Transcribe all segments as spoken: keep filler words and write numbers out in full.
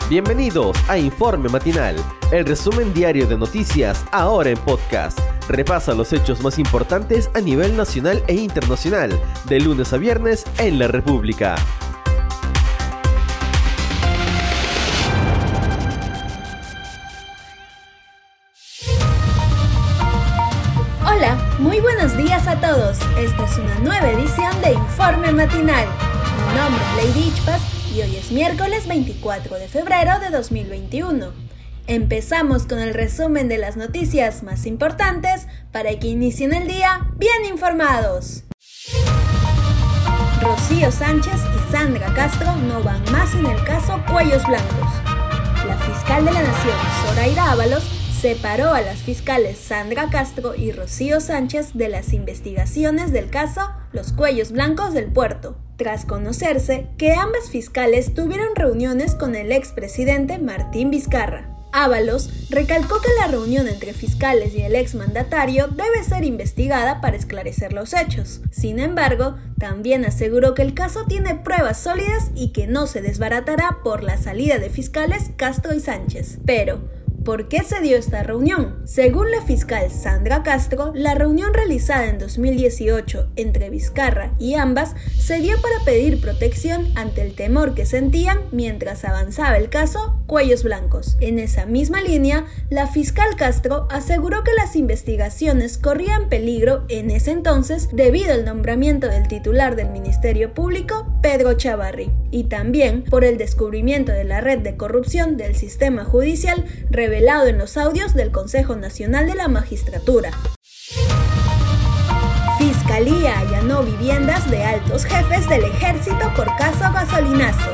Bienvenidos a Informe Matinal, el resumen diario de noticias ahora en podcast. Repasa los hechos más importantes a nivel nacional e internacional, de lunes a viernes en la República. Hola, muy buenos días a todos. Esta es una nueva edición de Informe Matinal. Mi nombre es Lady Ichpas y hoy es miércoles veinticuatro de febrero de dos mil veintiuno. Empezamos con el resumen de las noticias más importantes para que inicien el día bien informados. Rocío Sánchez y Sandra Castro no van más en el caso Cuellos Blancos. La fiscal de la Nación, Zoraida Ábalos, separó a las fiscales Sandra Castro y Rocío Sánchez de las investigaciones del caso Los Cuellos Blancos del Puerto, tras conocerse que ambas fiscales tuvieron reuniones con el expresidente Martín Vizcarra. Ábalos recalcó que la reunión entre fiscales y el exmandatario debe ser investigada para esclarecer los hechos. Sin embargo, también aseguró que el caso tiene pruebas sólidas y que no se desbaratará por la salida de fiscales Castro y Sánchez. Pero, ¿por qué se dio esta reunión? Según la fiscal Sandra Castro, la reunión realizada en dos mil dieciocho entre Vizcarra y ambas se dio para pedir protección ante el temor que sentían mientras avanzaba el caso Cuellos Blancos. En esa misma línea, la fiscal Castro aseguró que las investigaciones corrían peligro en ese entonces debido al nombramiento del titular del Ministerio Público, Pedro Chavarri, y también por el descubrimiento de la red de corrupción del sistema judicial revelado en los audios del Consejo Nacional de la Magistratura. Fiscalía allanó viviendas de altos jefes del ejército por caso gasolinazo.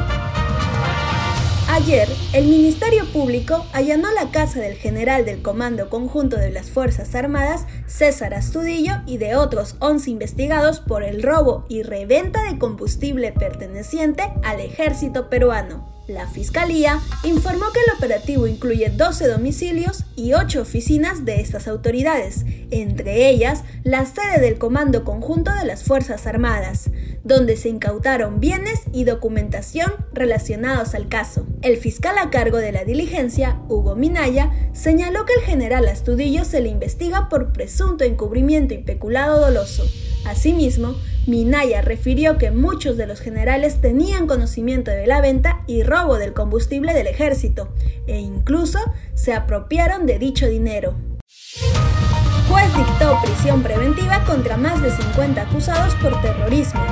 Ayer, el Ministerio Público allanó la casa del general del Comando Conjunto de las Fuerzas Armadas, César Astudillo, y de otros once investigados por el robo y reventa de combustible perteneciente al ejército peruano. La Fiscalía informó que el operativo incluye doce domicilios y ocho oficinas de estas autoridades, entre ellas la sede del Comando Conjunto de las Fuerzas Armadas, donde se incautaron bienes y documentación relacionados al caso. El fiscal a cargo de la diligencia, Hugo Minaya, señaló que el general Astudillo se le investiga por presunto encubrimiento y peculado doloso. Asimismo, Minaya refirió que muchos de los generales tenían conocimiento de la venta y robo del combustible del ejército, e incluso se apropiaron de dicho dinero. Juez dictó prisión preventiva contra más de cincuenta acusados por terrorismo.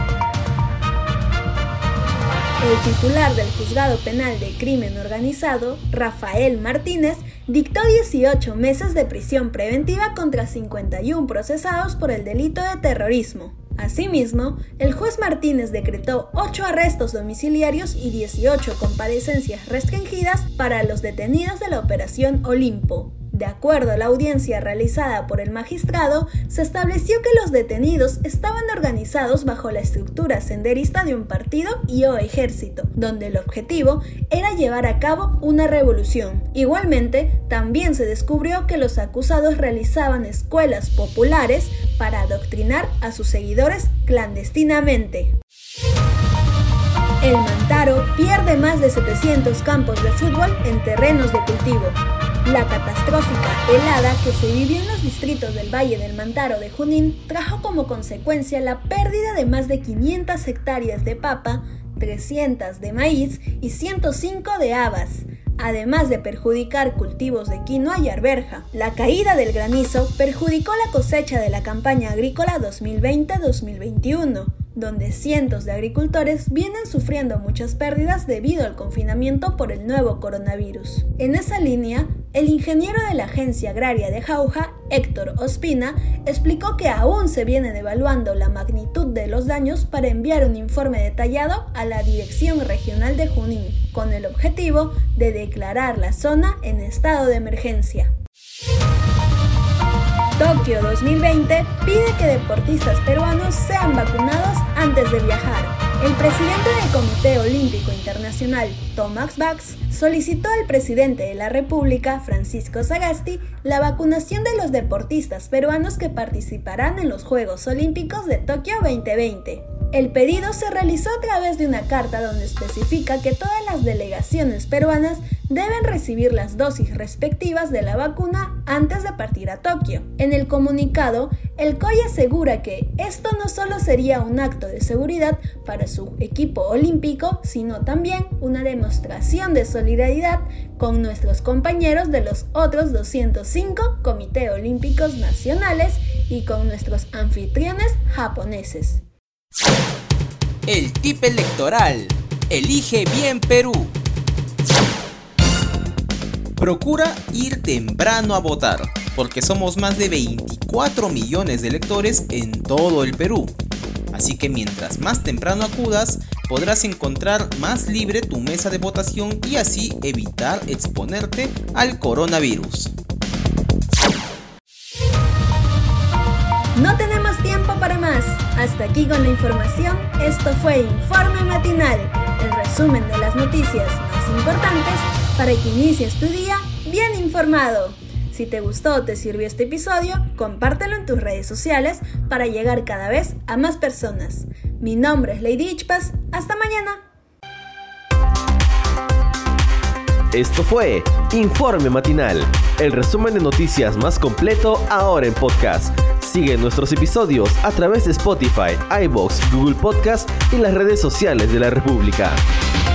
El titular del Juzgado Penal de Crimen Organizado, Rafael Martínez, dictó dieciocho meses de prisión preventiva contra cincuenta y uno procesados por el delito de terrorismo. Asimismo, el juez Martínez decretó ocho arrestos domiciliarios y dieciocho comparecencias restringidas para los detenidos de la Operación Olimpo. De acuerdo a la audiencia realizada por el magistrado, se estableció que los detenidos estaban organizados bajo la estructura senderista de un partido y o ejército, donde el objetivo era llevar a cabo una revolución. Igualmente, también se descubrió que los acusados realizaban escuelas populares para adoctrinar a sus seguidores clandestinamente. El Mantaro pierde más de setecientos campos de fútbol en terrenos de cultivo. La catastrófica helada que se vivió en los distritos del Valle del Mantaro de Junín trajo como consecuencia la pérdida de más de quinientas hectáreas de papa, trescientas de maíz y ciento cinco de habas, además de perjudicar cultivos de quinoa y arveja. La caída del granizo perjudicó la cosecha de la campaña agrícola dos mil veinte dos mil veintiuno, donde cientos de agricultores vienen sufriendo muchas pérdidas debido al confinamiento por el nuevo coronavirus. En esa línea, el ingeniero de la Agencia Agraria de Jauja, Héctor Ospina, explicó que aún se vienen evaluando la magnitud de los daños para enviar un informe detallado a la Dirección Regional de Junín, con el objetivo de declarar la zona en estado de emergencia. Tokio dos mil veinte pide que deportistas peruanos sean vacunados antes de viajar. El presidente del Comité Olímpico Internacional, Thomas Bach, solicitó al presidente de la República, Francisco Sagasti, la vacunación de los deportistas peruanos que participarán en los Juegos Olímpicos de Tokio veinte veinte. El pedido se realizó a través de una carta donde especifica que todas las delegaciones peruanas deben recibir las dosis respectivas de la vacuna antes de partir a Tokio. En el comunicado, el C O I asegura que esto no solo sería un acto de seguridad para su equipo olímpico, sino también una demostración de solidaridad con nuestros compañeros de los otros doscientos cinco comités olímpicos nacionales y con nuestros anfitriones japoneses. El tip electoral. Elige bien Perú. Procura ir temprano a votar, porque somos más de veinticuatro millones de electores en todo el Perú. Así que mientras más temprano acudas, podrás encontrar más libre tu mesa de votación y así evitar exponerte al coronavirus. No tenemos tiempo para más. Hasta aquí con la información. Esto fue Informe Matinal, el resumen de las noticias más importantes para que inicies tu día bien informado. Si te gustó o te sirvió este episodio, compártelo en tus redes sociales para llegar cada vez a más personas. Mi nombre es Lady Ichpas. Hasta mañana. Esto fue Informe Matinal, el resumen de noticias más completo ahora en podcast. Sigue nuestros episodios a través de Spotify, iVoox, Google Podcast y las redes sociales de la República.